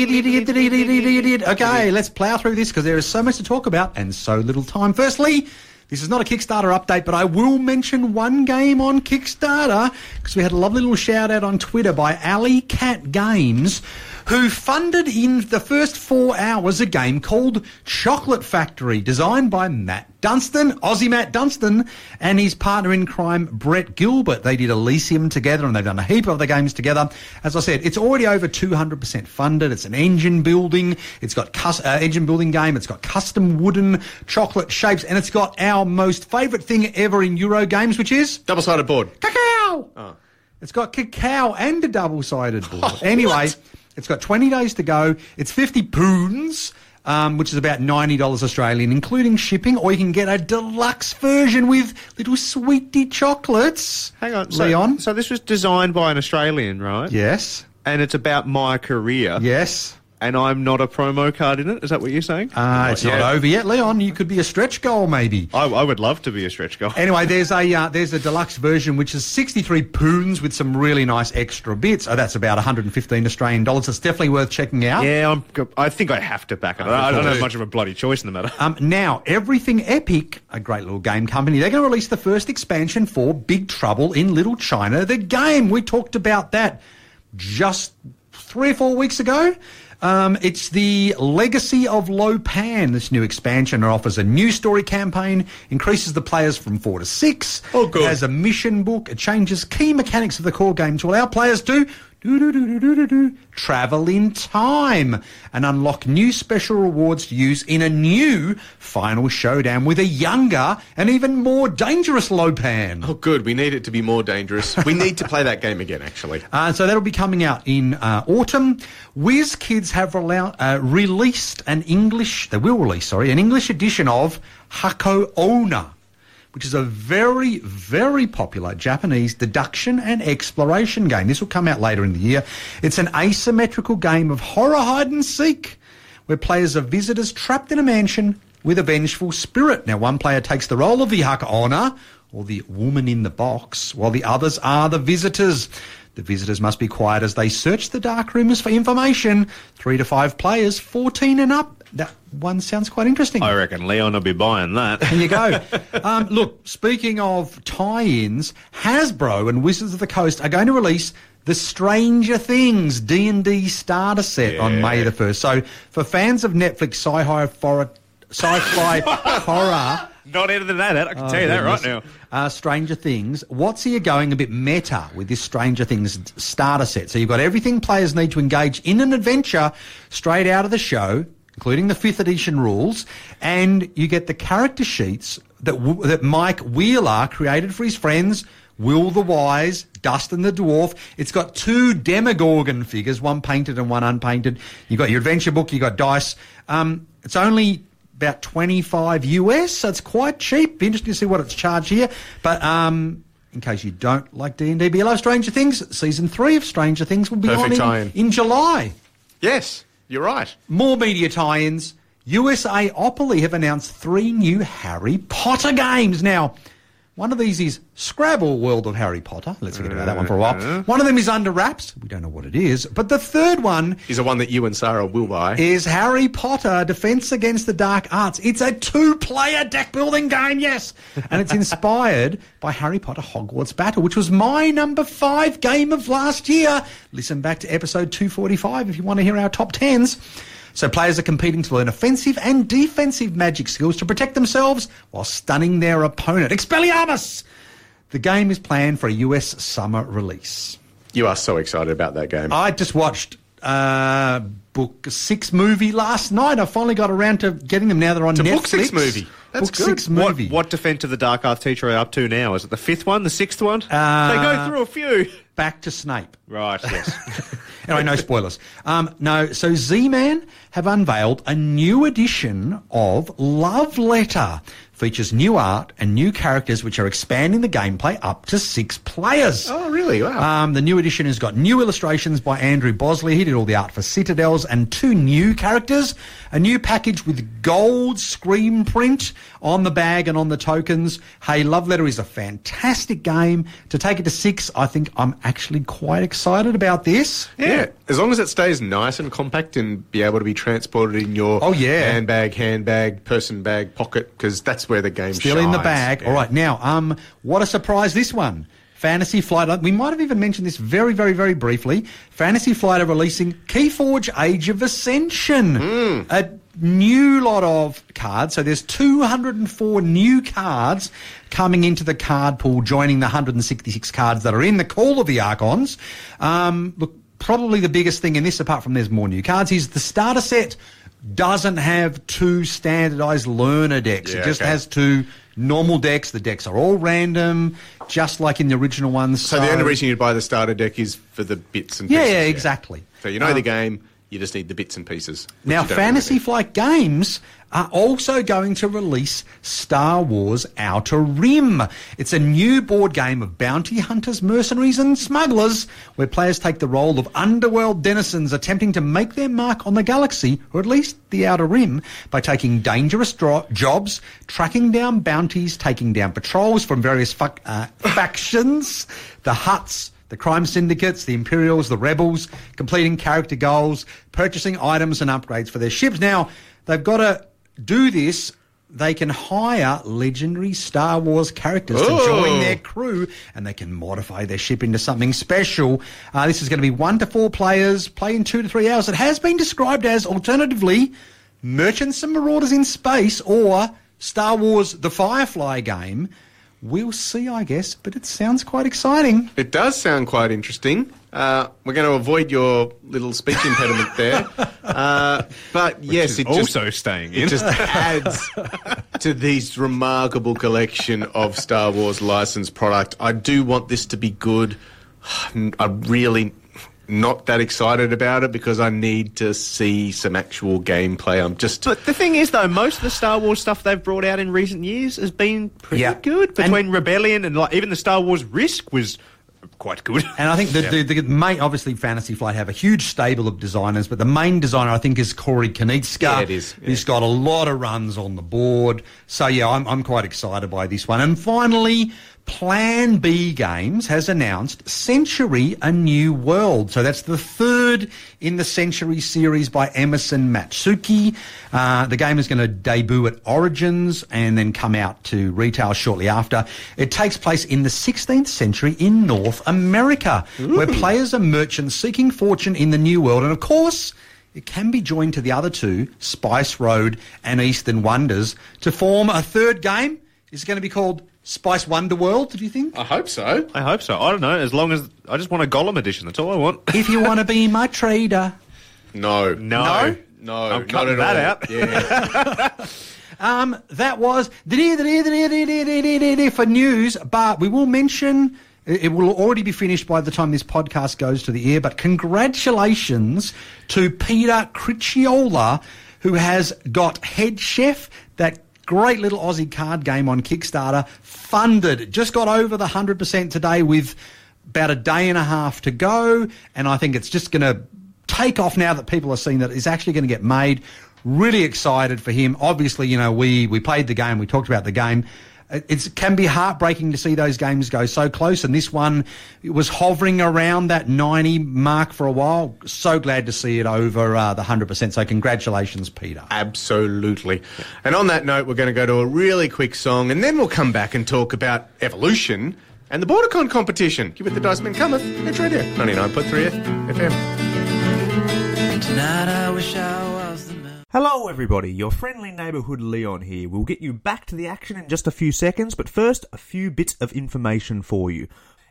Okay, let's plough through this because there is so much to talk about and so little time. Firstly, this is not a Kickstarter update, but I will mention one game on Kickstarter because we had a lovely little shout out on Twitter by Alley Cat Games, who funded in the first four hours a game called Chocolate Factory, designed by Matt Dunstan, Aussie Matt Dunstan, and his partner in crime, Brett Gilbert. They did Elysium together, and they've done a heap of other games together. As I said, it's already over two hundred percent funded. It's an engine building. It's got cus- uh, engine building game. It's got custom wooden chocolate shapes, and it's got our most favourite thing ever in Euro games, which is Double-sided board. cacao. Oh. It's got cacao and a double-sided board. Oh, anyway, what? It's got twenty days to go. It's fifty pounds, um, which is about ninety dollars Australian, including shipping, or you can get a deluxe version with little sweetie chocolates. Hang on, so, Leon? So this was designed by an Australian, right? Yes. And it's about my career. Yes. And I'm not a promo card in it? Is that what you're saying? Uh, it's Yeah. not over yet, Leon. You could be a stretch goal, maybe. I, I would love to be a stretch goal. Anyway, there's a uh, there's a deluxe version which is sixty-three pounds with some really nice extra bits. Oh, that's about one hundred fifteen Australian dollars. It's definitely worth checking out. Yeah, I'm, I think I have to back it. I, I don't have much of a bloody choice in the matter. Um, now, Everything Epic, a great little game company, they're going to release the first expansion for Big Trouble in Little China, the game. We talked about that just three or four weeks ago. Um, it's the Legacy of Lo Pan. This new expansion offers a new story campaign, increases the players from four to six. Oh, good. It has a mission book. It changes key mechanics of the core game to allow players to do, do, do, do, do, do, do, travel in time and unlock new special rewards to use in a new final showdown with a younger and even more dangerous Lo Pan. Oh, good. We need it to be more dangerous. We need to play that game again, actually. Uh, so that'll be coming out in uh, autumn. WizKids have rela- uh, released an English, they will release, sorry, an English edition of Hako Onna, which is a very, very popular Japanese deduction and exploration game. This will come out later in the year. It's an asymmetrical game of horror hide and seek, where players are visitors trapped in a mansion with a vengeful spirit. Now, one player takes the role of the Hako Onna, or the woman in the box, while the others are the visitors. The visitors must be quiet as they search the dark rooms for information. Three to five players, fourteen and up. That one sounds quite interesting. I reckon Leon will be buying that. There you go. um, look, speaking of tie-ins, Hasbro and Wizards of the Coast are going to release the Stranger Things D and D starter set on May the first. So for fans of Netflix sci-fi, for, sci-fi horror... Not editing that out, I can Oh, tell you that right goodness. now. Uh, Stranger Things. What's here going a bit meta with this Stranger Things starter set? So you've got everything players need to engage in an adventure straight out of the show, including the fifth edition rules, and you get the character sheets that w- that Mike Wheeler created for his friends, Will the Wise, Dustin the Dwarf. It's got two Demogorgon figures, one painted and one unpainted. You've got your adventure book, you've got dice. Um, it's only about twenty-five US, so it's quite cheap. Be interesting to see what it's charged here. But um, in case you don't like D and D, but you love Stranger Things, season three of Stranger Things will be Perfect on in, tie-in. in July. Yes, you're right. More media tie-ins. U S A Opoly have announced three new Harry Potter games. Now, one of these is Scrabble World of Harry Potter. Let's forget about that one for a while. One of them is under wraps. We don't know what it is. But the third one Is the one that you and Sarah will buy. is Harry Potter Defense Against the Dark Arts. It's a two-player deck-building game, yes. And it's inspired by Harry Potter Hogwarts Battle, which was my number five game of last year. Listen back to episode two forty-five if you want to hear our top tens. So players are competing to learn offensive and defensive magic skills to protect themselves while stunning their opponent. Expelliarmus! The game is planned for a U S summer release. You are so excited about that game. I just watched uh, Book Six movie last night. I finally got around to getting them. Now they're on To Netflix. Book Six movie. That's Book good. Six movie. What, what Defend of the Dark Arts teacher are you up to now? Is it the fifth one, the sixth one? Uh, they go through a few. Back to Snape. Right, yes. Anyway, no spoilers. Um, no, so Z-Man have unveiled a new edition of Love Letter. Features new art and new characters which are expanding the gameplay up to six players. Oh, really? Wow. Um, the new edition has got new illustrations by Andrew Bosley. He did all the art for Citadels, and two new characters. A new package with gold screen print on the bag and on the tokens. Hey, Love Letter is a fantastic game. To take it to six, I think I'm actually quite excited about this. Yeah, as long as it stays nice and compact and be able to be transported in your Oh, yeah. handbag, handbag, person bag, pocket, because that's where the game Still shines. in the bag. Yeah. All right, now, um, what a surprise this one. Fantasy Flight. We might have even mentioned this very, very, very briefly. Fantasy Flight are releasing Keyforge Age of Ascension. Mm. A new lot of cards. So there's two hundred four new cards coming into the card pool, joining the one hundred sixty-six cards that are in the Call of the Archons. Um, look, probably the biggest thing in this, apart from there's more new cards, is the starter set doesn't have two standardised learner decks. Yeah, it just okay. has two normal decks. The decks are all random, just like in the original ones. So the only reason you'd buy the starter deck is for the bits and Yeah, pieces. yeah, exactly. So you know Um, the game, you just need the bits and pieces. which Now, you don't Fantasy really Flight Games are also going to release Star Wars Outer Rim. It's a new board game of bounty hunters, mercenaries and smugglers, where players take the role of underworld denizens attempting to make their mark on the galaxy, or at least the Outer Rim, by taking dangerous dro- jobs, tracking down bounties, taking down patrols from various fuck, uh, factions, the Hutts, the crime syndicates, the Imperials, the Rebels, completing character goals, purchasing items and upgrades for their ships. Now, they've got to do this. They can hire legendary Star Wars characters Oh. to join their crew, and they can modify their ship into something special. Uh, this is going to be one to four players, play in two to three hours. It has been described as, alternatively, Merchants and Marauders in Space, or Star Wars The Firefly game. We'll see, I guess, but it sounds quite exciting. It does sound quite interesting. Uh, we're going to avoid your little speech impediment there. Uh, but yes, is it also just, staying in. It just adds to this remarkable collection of Star Wars licensed product. I do want this to be good. I'm really not that excited about it because I need to see some actual gameplay. I'm just... But the thing is, though, most of the Star Wars stuff they've brought out in recent years has been pretty Yeah. good. Between Rebellion and like even the Star Wars Risk was quite good. And I think the, the, the main, obviously, Fantasy Flight have a huge stable of designers, but the main designer, I think, is Corey Konitska. Yeah, it is, yeah. He's got a lot of runs on the board. So, yeah, I'm, I'm quite excited by this one. And finally, Plan B Games has announced Century: A New World. So that's the third in the Century series by Emerson Matsuki. Uh, the game is going to debut at Origins and then come out to retail shortly after. It takes place in the sixteenth century in North America, Ooh. where players are merchants seeking fortune in the New World. And, of course, it can be joined to the other two, Spice Road and Eastern Wonders, to form a third game. Is it going to be called Spice Wonder World, do you think? I hope so. I hope so. I don't know. As long as I just want a Gollum edition. That's all I want. If you want to be my trader. No. No? No, I'm not cutting at that all. out. Yeah. Um, that was for news, but we will mention, it will already be finished by the time this podcast goes to the air, but congratulations to Peter Cricciola, who has got Head Chef, that great little Aussie card game on Kickstarter, funded. Just got over the one hundred percent today with about a day and a half to go, and I think it's just going to take off now that people are seeing that it's actually going to get made. Really excited for him. Obviously, you know, we, we played the game, we talked about the game. It can be heartbreaking to see those games go so close, and this one it was hovering around that ninety mark for a while. So glad to see it over uh, the one hundred percent, so congratulations, Peter. Absolutely. And on that note, we're going to go to a really quick song, and then we'll come back and talk about evolution and the BorderCon competition. Give it the Dice Men Cometh. It's Radio ninety-nine point three F M. Tonight I wish I was the man. Hello everybody, your friendly neighbourhood Leon here. We'll get you back to the action in just a few seconds, but first, a few bits of information for you.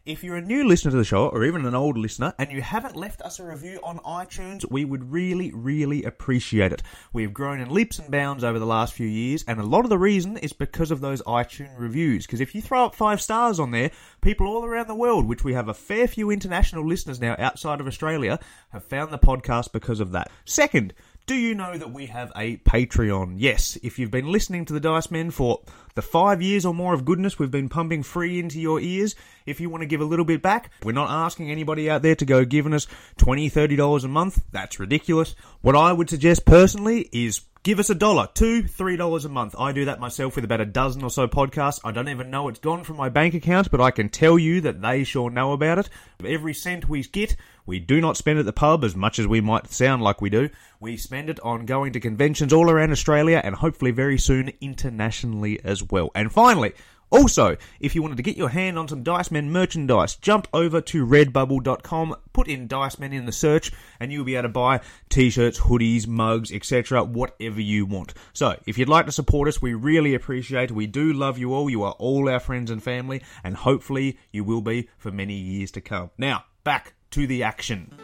If you're a new listener to the show, or even an old listener, and you haven't left us a review on iTunes, we would really, really appreciate it. We've grown in leaps and bounds over the last few years, and a lot of the reason is because of those iTunes reviews. Because if you throw up five stars on there, people all around the world, which we have a fair few international listeners now outside of Australia, have found the podcast because of that. Second, do you know that we have a Patreon? Yes, if you've been listening to the Dice Men for the five years or more of goodness we've been pumping free into your ears, if you want to give a little bit back, we're not asking anybody out there to go giving us twenty dollars, thirty dollars a month. That's ridiculous. What I would suggest personally is give us a dollar, two, three dollars a month. I do that myself with about a dozen or so podcasts. I don't even know it's gone from my bank account, but I can tell you that they sure know about it. Every cent we get, we do not spend at the pub as much as we might sound like we do. We spend it on going to conventions all around Australia and hopefully very soon internationally as well. And finally, also, if you wanted to get your hand on some Dice Men merchandise, jump over to redbubble dot com, put in Dice Men in the search, and you'll be able to buy t-shirts, hoodies, mugs, et cetera, whatever you want. So, if you'd like to support us, we really appreciate it. We do love you all. You are all our friends and family, and hopefully you will be for many years to come. Now, back to the action.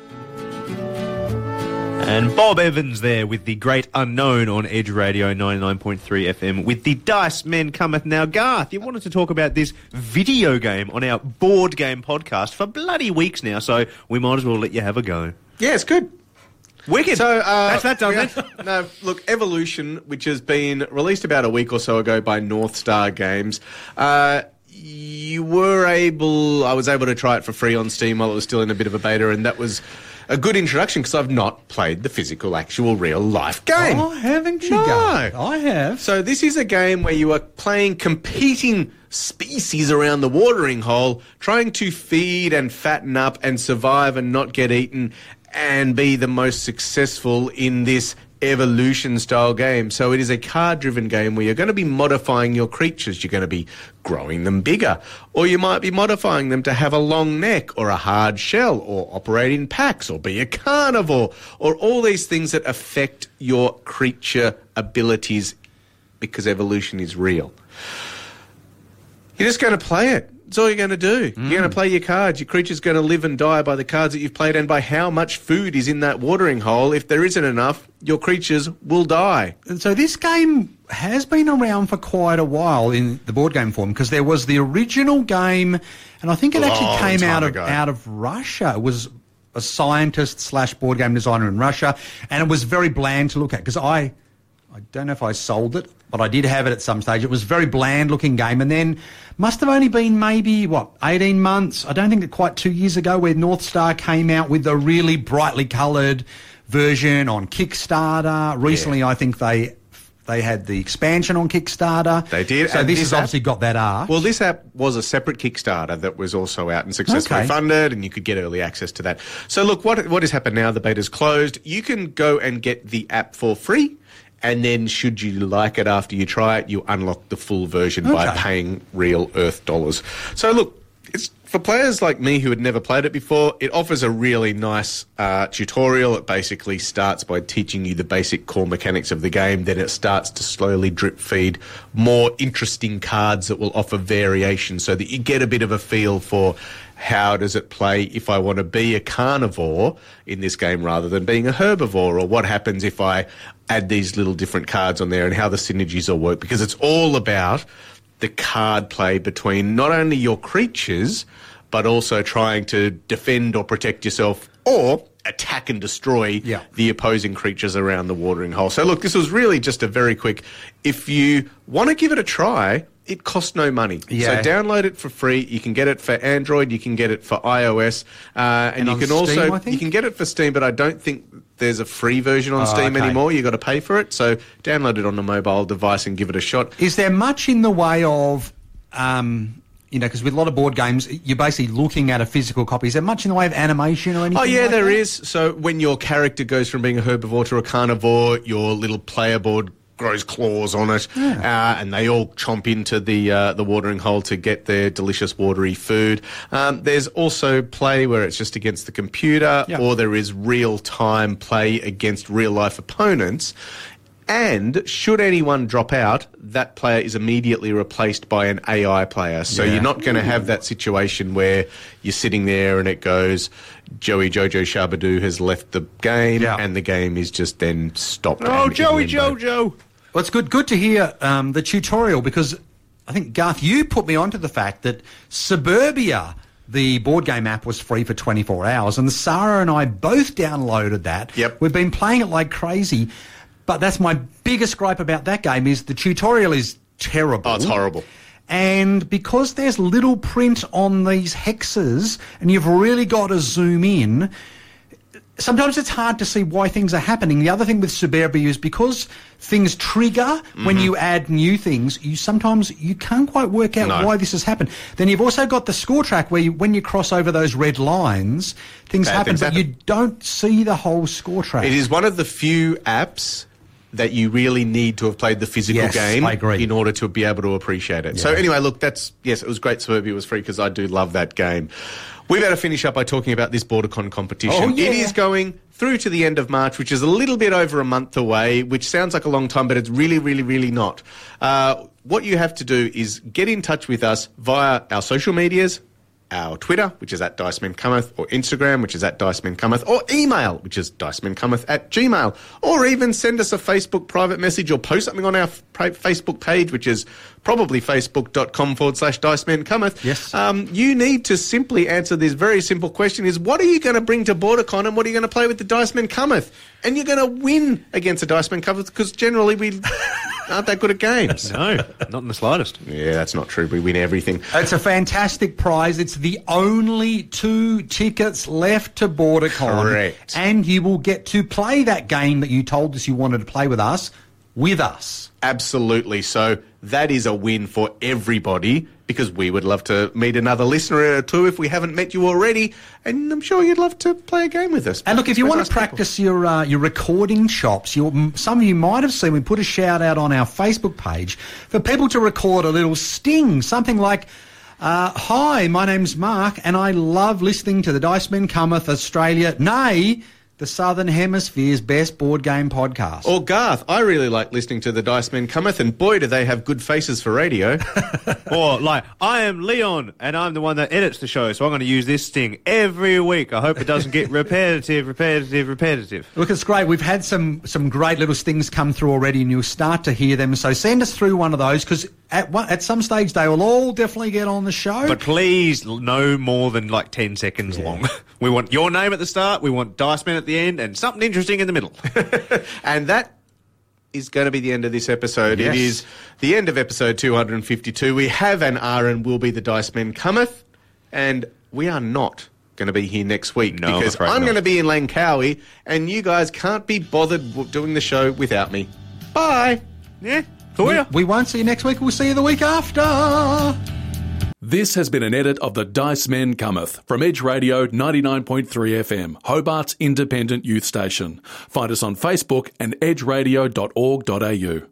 And Bob Evans there with the great unknown on Edge Radio ninety-nine point three F M with the Dice Men Cometh. Now, Garth, you wanted to talk about this video game on our board game podcast for bloody weeks now, so we might as well let you have a go. Yeah, it's good. Wicked. So, uh, That's that done yeah, then. No, look, Evolution, which has been released about a week or so ago by North Star Games, uh, you were able, I was able to try it for free on Steam while it was still in a bit of a beta, and that was a good introduction because I've not played the physical, actual, real-life game. Oh, haven't you, No. Garth? I have. So this is a game where you are playing competing species around the watering hole, trying to feed and fatten up and survive and not get eaten and be the most successful in this evolution-style game. So it is a card-driven game where you're going to be modifying your creatures. You're going to be growing them bigger, or you might be modifying them to have a long neck or a hard shell or operate in packs or be a carnivore or all these things that affect your creature abilities because evolution is real. You're just going to play it. That's all you're going to do. Mm. You're going to play your cards. Your creature's going to live and die by the cards that you've played and by how much food is in that watering hole. If there isn't enough, your creatures will die. So this game has been around for quite a while in the board game form because there was the original game, and I think it actually Long came time out of ago. out of Russia. It was a scientist slash board game designer in Russia, and it was very bland to look at because I, I don't know if I sold it, but I did have it at some stage. It was a very bland-looking game, and then must have only been maybe, what, eighteen months? I don't think that quite two years ago where North Star came out with a really brightly coloured version on Kickstarter. Recently, yeah. I think they they had the expansion on Kickstarter. They did. So and this, this has app, obviously got that art. Well, this app was a separate Kickstarter that was also out and successfully Okay. funded, and you could get early access to that. So look, what what has happened now, the beta's closed. You can go and get the app for free, and then should you like it after you try it, you unlock the full version by Okay. paying real Earth dollars. So look, it's for players like me who had never played it before, it offers a really nice uh, tutorial. It basically starts by teaching you the basic core mechanics of the game. Then it starts to slowly drip feed more interesting cards that will offer variation so that you get a bit of a feel for how does it play if I want to be a carnivore in this game rather than being a herbivore, or what happens if I add these little different cards on there and how the synergies will work, because it's all about the card play between not only your creatures, but also trying to defend or protect yourself or attack and destroy Yeah. the opposing creatures around the watering hole. So look, this was really just a very quick, if you want to give it a try, it costs no money. Yeah. So download it for free. You can get it for Android, you can get it for iOS, uh, and, And you on can Steam, also, I think? you can get it for Steam, but I don't think there's a free version on Oh, Steam okay. anymore. You've got to pay for it. So download it on a mobile device and give it a shot. Is there much in the way of, um, you know, because with a lot of board games, you're basically looking at a physical copy. Is there much in the way of animation or anything? Oh, yeah, like there that? is. So when your character goes from being a herbivore to a carnivore, your little player board grows claws on it, uh, and they all chomp into the uh, the watering hole to get their delicious watery food. Um, there's also play where it's just against the computer, Yeah. or there is real-time play against real-life opponents. And should anyone drop out, that player is immediately replaced by an A I player. So Yeah. you're not going to have that situation where you're sitting there and it goes, Joey Jojo Shabadoo has left the game, Yeah. and the game is just then stopped. Oh, and in Joey limbo. Jojo. Well, it's good good to hear um, the tutorial, because I think, Garth, you put me onto the fact that Suburbia, the board game app, was free for twenty-four hours, and Sarah and I both downloaded that. Yep. We've been playing it like crazy, but that's my biggest gripe about that game is the tutorial is terrible. Oh, it's horrible. And because there's little print on these hexes and you've really got to zoom in, sometimes it's hard to see why things are happening. The other thing with Suburbia is because things trigger Mm-hmm. when you add new things, you sometimes you can't quite work out No. why this has happened. Then you've also got the score track where you, when you cross over those red lines, things Bad happen, things but happen. you don't see the whole score track. It is one of the few apps that you really need to have played the physical Yes, game I agree. in order to be able to appreciate it. So Yeah. anyway, look, that's, yes, it was great Suburbia was free because I do love that game. We better finish up by talking about this BorderCon competition. Oh, yeah. It is going through to the end of March, which is a little bit over a month away, which sounds like a long time, but it's really, really, really not. Uh, what you have to do is get in touch with us via our social medias, our Twitter, which is at Diceman Cometh, or Instagram, which is at Diceman Cometh, or email, which is dicemencometh at gmail, or even send us a Facebook private message or post something on our f- pra- Facebook page, which is probably facebook.com forward slash Diceman Cometh. Yes. Um, you need to simply answer this very simple question is, what are you going to bring to BorderCon and what are you going to play with the Diceman Cometh? And you're going to win against the Diceman Cometh because generally we aren't that good at games. No, not in the slightest. Yeah, that's not true. We win everything. It's a fantastic prize. It's the only two tickets left to BorderCon. Correct. And you will get to play that game that you told us you wanted to play with us, with us. Absolutely. So that is a win for everybody because we would love to meet another listener or two if we haven't met you already. And I'm sure you'd love to play a game with us. And look, if you We're want nice to practice your uh, your recording chops, you some of you might have seen we put a shout out on our Facebook page for people to record a little sting, something like, uh, "Hi, my name's Mark, and I love listening to the Diceman Cometh Australia, nay, the Southern Hemisphere's best board game podcast." Or Garth, I really like listening to the Dicemen Cometh, and boy, do they have good faces for radio. Or like, I am Leon, and I'm the one that edits the show, so I'm going to use this sting every week. I hope it doesn't get repetitive, repetitive, repetitive. Look, it's great. We've had some some great little stings come through already, and you'll start to hear them. So send us through one of those, because at one, at some stage they will all definitely get on the show. But please, no more than like ten seconds long. We want your name at the start, we want Diceman at the end, and something interesting in the middle. And that is going to be the end of this episode. Yes. It is the end of episode two hundred fifty-two. We have an R and will be the Dicemen Cometh, and we are not going to be here next week No, I'm because afraid I'm not. going to be in Langkawi, and you guys can't be bothered w- doing the show without me. Bye. Yeah, for ya. we won't see you next week. We'll see you the week after. This has been an edit of the Dicemen Cometh from Edge Radio ninety-nine point three F M, Hobart's independent youth station. Find us on Facebook and edge radio dot org dot a u.